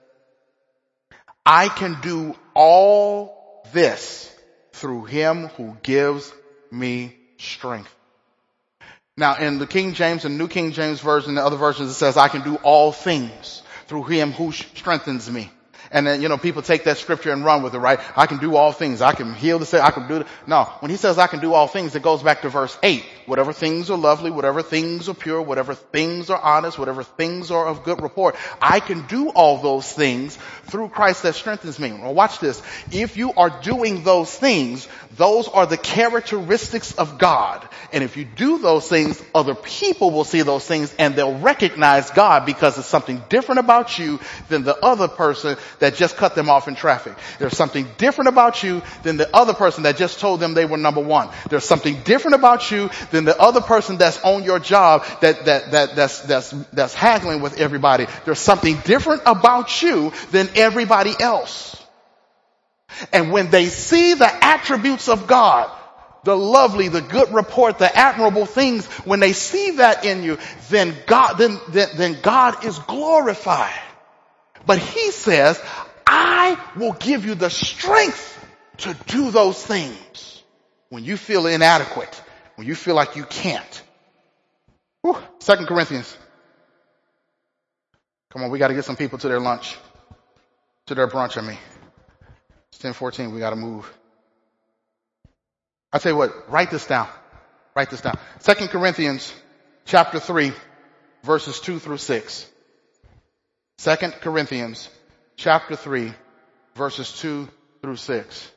I can do all this through him who gives me strength. Now in the King James and New King James Version, the other versions, it says, I can do all things through him who strengthens me. And then, people take that scripture and run with it, right? I can do all things. I can heal the sick. I can do it. No, when he says I can do all things, it goes back to verse 8. Whatever things are lovely, whatever things are pure, whatever things are honest, whatever things are of good report, I can do all those things through Christ that strengthens me. Well, watch this. If you are doing those things, those are the characteristics of God. And if you do those things, other people will see those things and they'll recognize God because it's something different about you than the other person that just cut them off in traffic. There's something different about you than the other person that just told them they were number one. There's something different about you than the other person that's on your job that's haggling with everybody. There's something different about you than everybody else. And when they see the attributes of God, the lovely, the good report, the admirable things, when they see that in you, then God is glorified. But he says, I will give you the strength to do those things when you feel inadequate, when you feel like you can't. 2 Corinthians. Come on, we got to get some people to their lunch, to their brunch, It's 10:14, we got to move. I tell you what, write this down. 2 Corinthians chapter 3, verses 2 through 6. 2 Corinthians chapter 3, verses 2 through 6.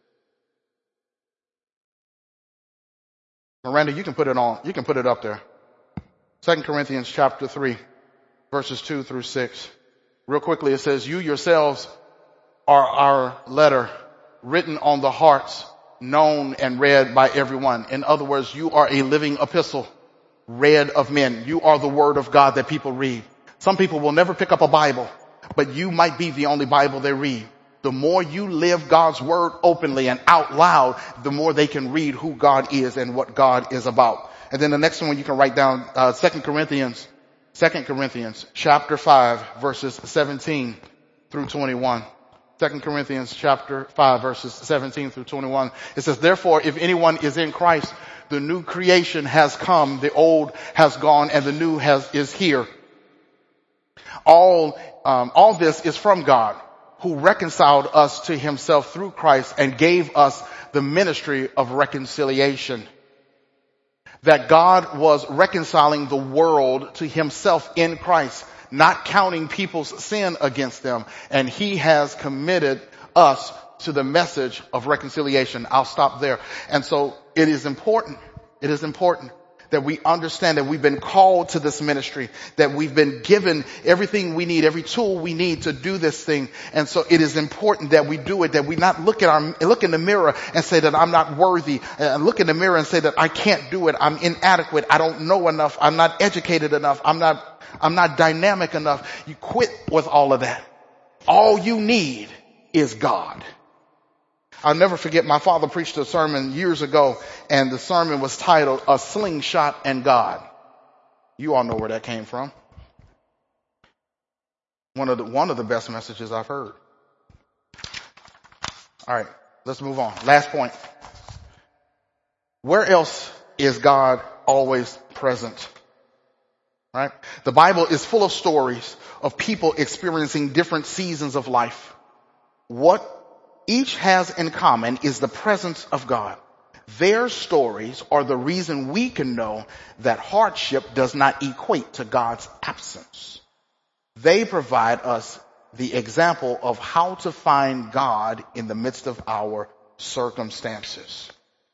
Miranda, you can put it up there. 2 Corinthians chapter 3, verses 2 through 6. Real quickly, it says, you yourselves are our letter written on the hearts, known and read by everyone. In other words, you are a living epistle read of men. You are the word of God that people read. Some people will never pick up a Bible, but you might be the only Bible they read. The more you live God's word openly and out loud, the more they can read who God is and what God is about. And then the next one you can write down, 2 Corinthians chapter 5, verses 17 through 21. 2 Corinthians chapter 5, verses 17 through 21. It says, therefore, if anyone is in Christ, the new creation has come, the old has gone, and the new is here. All this is from God, who reconciled us to himself through Christ and gave us the ministry of reconciliation. That God was reconciling the world to himself in Christ, not counting people's sin against them. And he has committed us to the message of reconciliation. I'll stop there. And so it is important that we understand that we've been called to this ministry, that we've been given everything we need, every tool we need to do this thing. And so it is important that we do it, that we not look in the mirror and say that I'm not worthy, and look in the mirror and say that I can't do it, I'm inadequate, I don't know enough, I'm not educated enough, I'm not dynamic enough. You quit with all of that. All you need is God. I'll never forget, my father preached a sermon years ago, and the sermon was titled, A Slingshot and God. You all know where that came from. One of the best messages I've heard. All right, let's move on. Last point. Where else is God always present? Right? The Bible is full of stories of people experiencing different seasons of life. What each has in common is the presence of God. Their stories are the reason we can know that hardship does not equate to God's absence. They provide us the example of how to find God in the midst of our circumstances.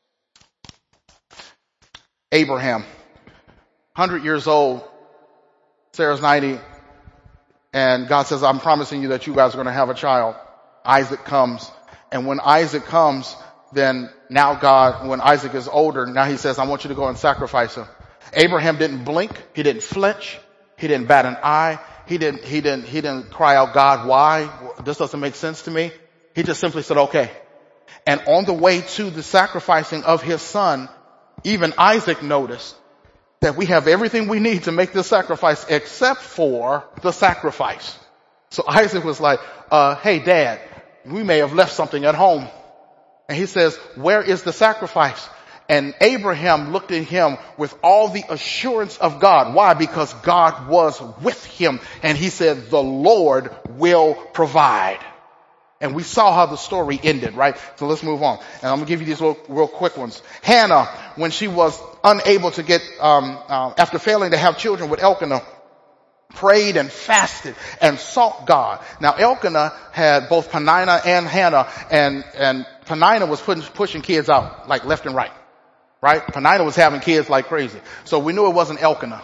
Abraham, 100 years old, Sarah's 90, and God says, I'm promising you that you guys are going to have a child. Isaac comes. And when Isaac comes, then now God, when Isaac is older, now he says, I want you to go and sacrifice him. Abraham didn't blink. He didn't flinch. He didn't bat an eye. He didn't cry out, God, why? This doesn't make sense to me. He just simply said, okay. And on the way to the sacrificing of his son, even Isaac noticed that we have everything we need to make this sacrifice except for the sacrifice. So Isaac was like, hey, Dad, we may have left something at home. And he says, where is the sacrifice? And Abraham looked at him with all the assurance of God. Why? Because God was with him. And he said, the Lord will provide. And we saw how the story ended, right? So let's move on. And I'm going to give you these real quick ones. Hannah, when she was unable to get, after failing to have children with Elkanah, prayed and fasted and sought God. Now Elkanah had both Peninnah and Hannah, and Peninnah was pushing kids out like left and right. Right? Peninnah was having kids like crazy. So we knew it wasn't Elkanah.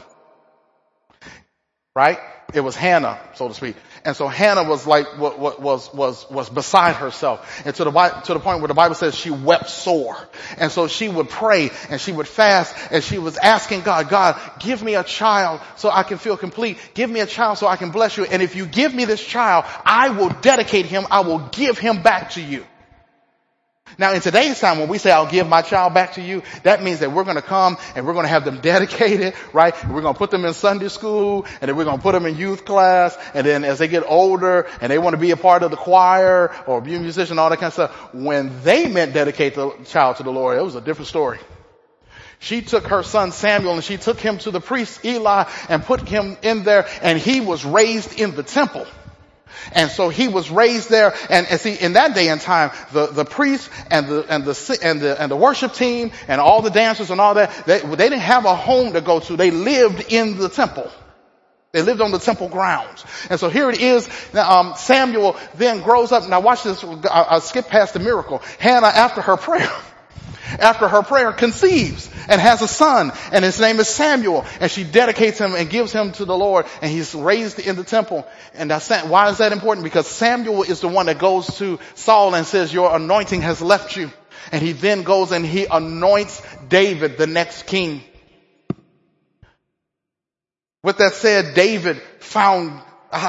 Right? It was Hannah, so to speak. And so Hannah was like, was beside herself. And to the point where the Bible says she wept sore. And so she would pray and she would fast and she was asking God, God, give me a child so I can feel complete. Give me a child so I can bless you. And if you give me this child, I will dedicate him. I will give him back to you. Now in today's time, when we say, I'll give my child back to you, that means that we're going to come and we're going to have them dedicated, right? We're going to put them in Sunday school, and then we're going to put them in youth class, and then as they get older and they want to be a part of the choir or be a musician, all that kind of stuff. When they meant dedicate the child to the Lord, it was a different story. She took her son Samuel and she took him to the priest Eli and put him in there, and he was raised in the temple. And so he was raised there, and see, in that day and time, the priest and the worship team and all the dancers and all that, they didn't have a home to go to. They lived in the temple. They lived on the temple grounds. And so here it is. Samuel then grows up. Now watch this. I'll skip past the miracle. Hannah, after her prayer, conceives and has a son, and his name is Samuel, and she dedicates him and gives him to the Lord, and he's raised in the temple. And why is that important? Because Samuel is the one that goes to Saul and says, your anointing has left you. And he then goes and he anoints David, the next king. With that said, David found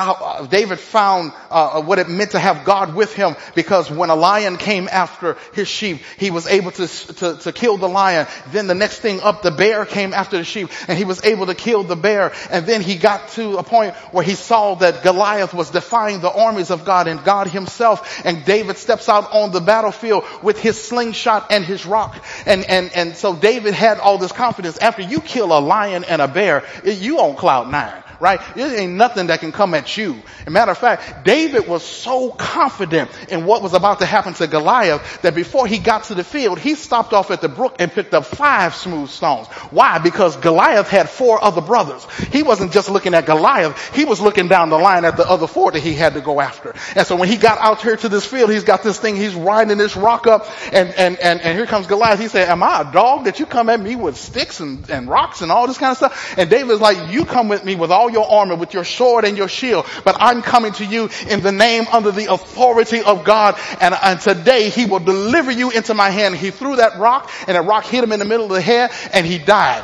what it meant to have God with him, because when a lion came after his sheep, he was able to kill the lion. Then the next thing up, the bear came after the sheep, and he was able to kill the bear. And then he got to a point where he saw that Goliath was defying the armies of God and God himself. And David steps out on the battlefield with his slingshot and his rock. And so David had all this confidence. After you kill a lion and a bear, you on cloud 9. Right? There ain't nothing that can come at you. As a matter of fact, David was so confident in what was about to happen to Goliath that before he got to the field, he stopped off at the brook and picked up 5 smooth stones. Why? Because Goliath had 4 other brothers. He wasn't just looking at Goliath. He was looking down the line at the other 4 that he had to go after. And so when he got out here to this field, he's got this thing, he's riding this rock up, and here comes Goliath. He said, am I a dog that you come at me with sticks and rocks and all this kind of stuff? And David's like, you come with me with all your armor, with your sword and your shield, but I'm coming to you in the name, under the authority of God, and today he will deliver you into my hand. He threw that rock, and that rock hit him in the middle of the head, and he died.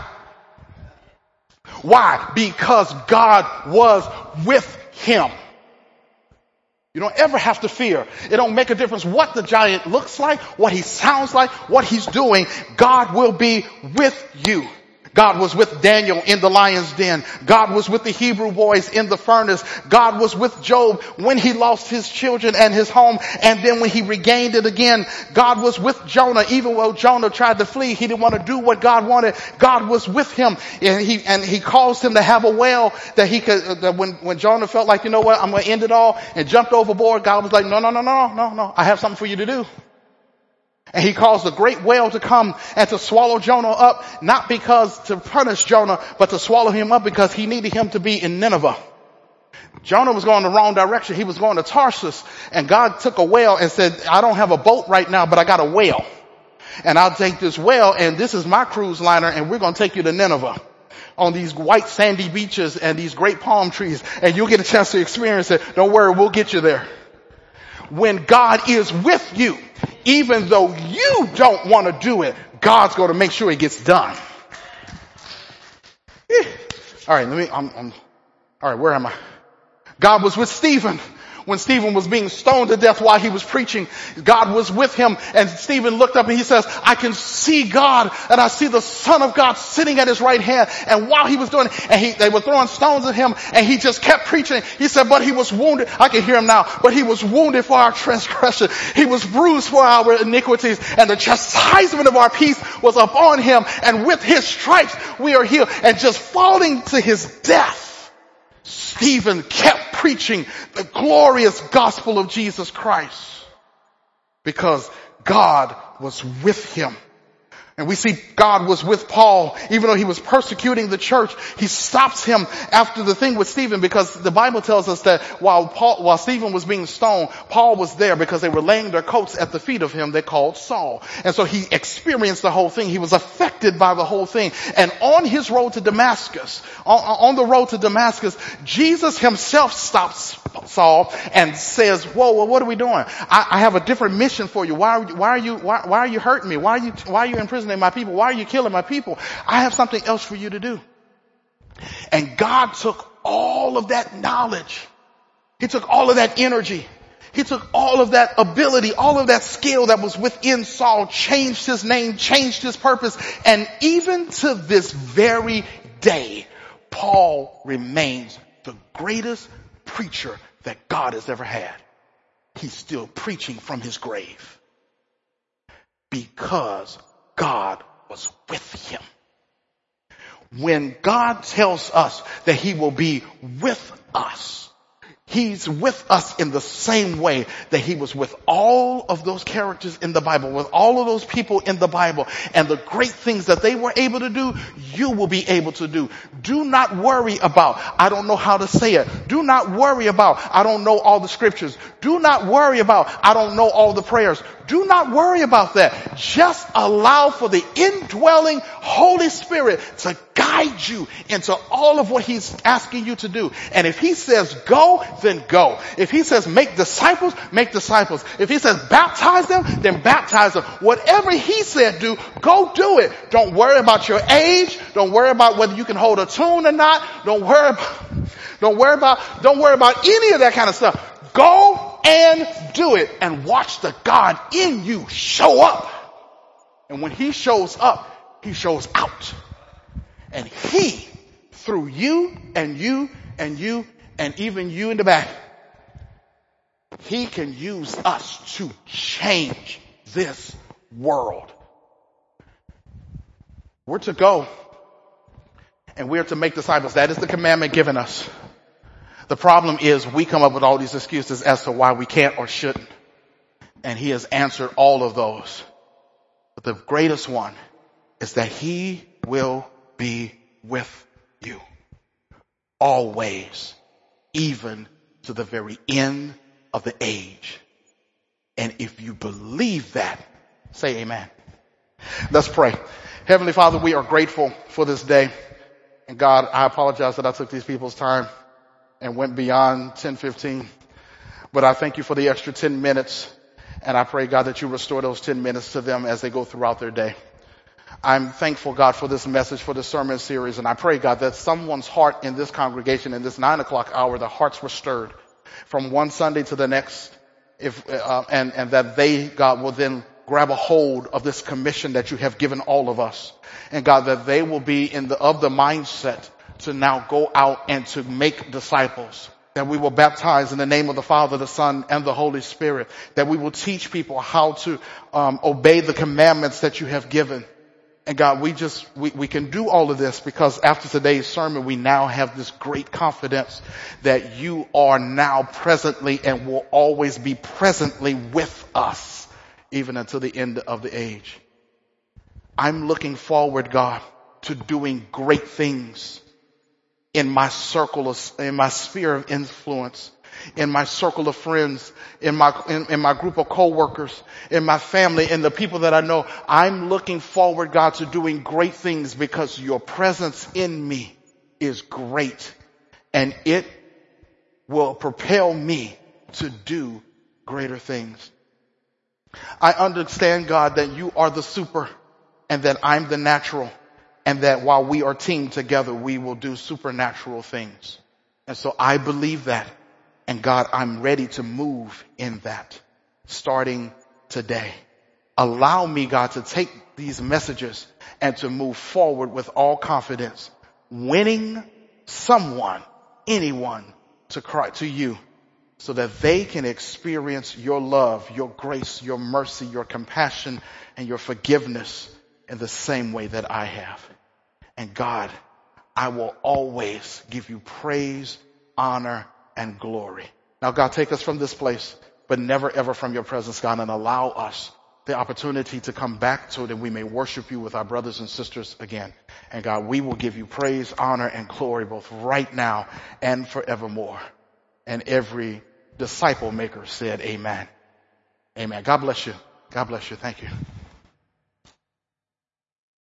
Why? Because God was with him. You don't ever have to fear. It don't make a difference what the giant looks like, what he sounds like, what he's doing. God will be with you. God was with Daniel in the lion's den. God was with the Hebrew boys in the furnace. God was with Job when he lost his children and his home, and then when he regained it again. God was with Jonah. Even though Jonah tried to flee, he didn't want to do what God wanted. God was with him, and he caused him to have a well that he could, that when Jonah felt like, you know what, I'm going to end it all, and jumped overboard, God was like, no, I have something for you to do. And he caused a great whale to come and to swallow Jonah up, not because to punish Jonah, but to swallow him up because he needed him to be in Nineveh. Jonah was going the wrong direction. He was going to Tarsus, and God took a whale and said, I don't have a boat right now, but I got a whale. And I'll take this whale, and this is my cruise liner, and we're going to take you to Nineveh on these white sandy beaches and these great palm trees, and you'll get a chance to experience it. Don't worry, we'll get you there. When God is with you, even though you don't want to do it, God's going to make sure it gets done. All right, all right, where am I? God was with Stephen. When Stephen was being stoned to death while he was preaching, God was with him, and Stephen looked up and he says, I can see God, and I see the Son of God sitting at his right hand. And while he was doing it, and they were throwing stones at him, and he just kept preaching. He said, but he was wounded. I can hear him now. But he was wounded for our transgression. He was bruised for our iniquities, and the chastisement of our peace was upon him. And with his stripes we are healed. And just falling to his death, Stephen kept preaching the glorious gospel of Jesus Christ because God was with him. And we see God was with Paul, even though he was persecuting the church. He stops him after the thing with Stephen, because the Bible tells us that while Stephen was being stoned, Paul was there because they were laying their coats at the feet of him they called Saul. And so he experienced the whole thing. He was affected by the whole thing. And on his road to Damascus, on the road to Damascus, Jesus himself stops Saul and says, whoa, what are we doing? I have a different mission for you. Why are you hurting me? Why are you imprisoning my people? Why are you killing my people? I have something else for you to do. And God took all of that knowledge. He took all of that energy. He took all of that ability, all of that skill that was within Saul, changed his name, changed his purpose. And even to this very day, Paul remains the greatest preacher that God has ever had. He's still preaching from his grave because God was with him. When God tells us that he will be with us, he's with us in the same way that he was with all of those characters in the Bible, with all of those people in the Bible, and the great things that they were able to do, you will be able to do. Do not worry about, I don't know how to say it. Do not worry about, I don't know all the scriptures. Do not worry about, I don't know all the prayers. Do not worry about that. Just allow for the indwelling Holy Spirit to guide you into all of what he's asking you to do. And if he says go, then go. If he says make disciples, make disciples. If he says baptize them, then baptize them. Whatever he said do, go do it. Don't worry about your age. Don't worry about whether you can hold a tune or not. Don't worry about any of that kind of stuff. Go and do it, and watch the God in you show up. And when he shows up, he shows out. And he, through you and you and you and even you in the back, he can use us to change this world. We're to go and we're to make disciples. That is the commandment given us. The problem is we come up with all these excuses as to why we can't or shouldn't. And he has answered all of those. But the greatest one is that he will be with you always, even to the very end of the age. And if you believe that, say amen. Let's pray. Heavenly Father, we are grateful for this day. And God, I apologize that I took these people's time and went beyond 10:15. But I thank you for the extra 10 minutes. And I pray, God, that you restore those 10 minutes to them as they go throughout their day. I'm thankful, God, for this message, for this sermon series. And I pray, God, that someone's heart in this congregation in this 9 o'clock hour, the hearts were stirred from one Sunday to the next. And that they, God, will then grab a hold of this commission that you have given all of us. And God, that they will be of the mindset to now go out and to make disciples. That we will baptize in the name of the Father, the Son, and the Holy Spirit. That we will teach people how to obey the commandments that you have given. And God, we can do all of this because after today's sermon, we now have this great confidence that you are now presently and will always be presently with us, even until the end of the age. I'm looking forward, God, to doing great things in my in my sphere of influence, in my circle of friends, in my group of coworkers, in my family, in the people that I know. I'm looking forward, God, to doing great things because your presence in me is great and it will propel me to do greater things. I understand, God, that you are the super and that I'm the natural, and that while we are teamed together, we will do supernatural things. And so I believe that. And God, I'm ready to move in that starting today. Allow me, God, to take these messages and to move forward with all confidence, winning someone, anyone to cry to you so that they can experience your love, your grace, your mercy, your compassion, and your forgiveness in the same way that I have. And God, I will always give you praise, honor, and glory. Now, God, take us from this place, but never ever from your presence, God, and allow us the opportunity to come back so that we may worship you with our brothers and sisters again. And God, we will give you praise, honor, and glory both right now and forevermore. And every disciple maker said amen. Amen. God bless you. God bless you. Thank you.